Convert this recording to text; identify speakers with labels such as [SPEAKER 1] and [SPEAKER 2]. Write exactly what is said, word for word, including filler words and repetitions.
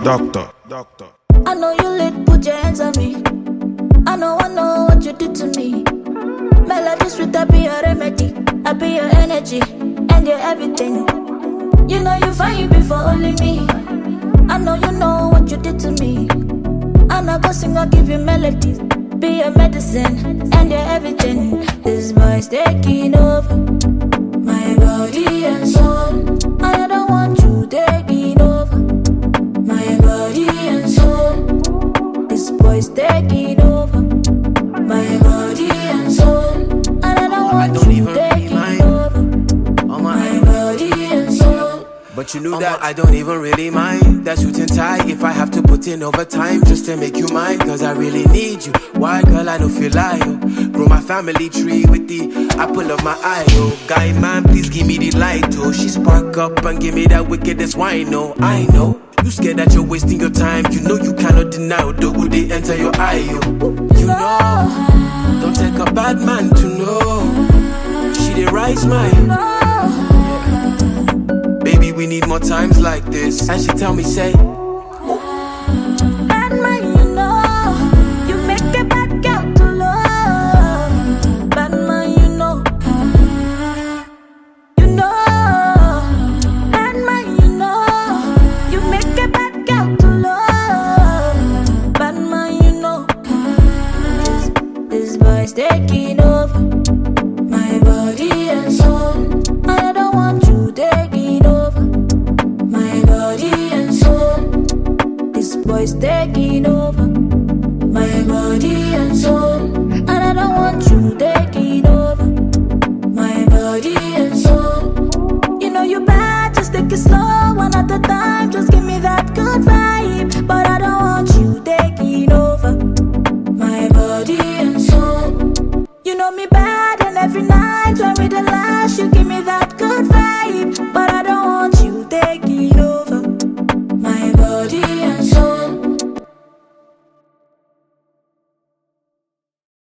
[SPEAKER 1] Doctor, doctor.
[SPEAKER 2] I know you lit, put your hands on me. I know, I know what you did to me. Melody sweet, I be your remedy. I be your energy, and your everything. You know you find before only me. I know you know what you did to me. And I go sing, I'll give you melodies. Be your medicine, and your everything. This boy's taking over my body and soul. I don't want you taking over my body and soul. This boy's taking over my body and soul. And I don't want I don't you taking over oh my, my body and soul.
[SPEAKER 3] But you knew oh that my. I don't even really mind that suit and tie. If I have to put in overtime just to make you mine, cause I really need you. Why, girl, I don't feel like you. Grow my family tree with the apple of my eye, oh. Guy, man, please give me the light, oh. She spark up and give me that wickedest wine, oh. I know you scared that you're wasting your time. You know you cannot deny, oh. Though they enter your eye, oh. You know, don't take a bad man to know. She the right mind. Baby, we need more times like this. And she tell me, say,
[SPEAKER 2] bad man, you know, you make a bad girl to love. Bad man, you know, you know, bad man, you know, you make a bad girl to love. Bad man, you know, this, this boy's taking over my body and soul. I don't want you taking over my body and soul. This boy's taking over my body and soul. And I don't want you taking over my body and soul. You know you bad, just take it slow, one at a time. Just give me that good vibe. But I don't want you taking over my body and soul. You know me bad, and every night when we the light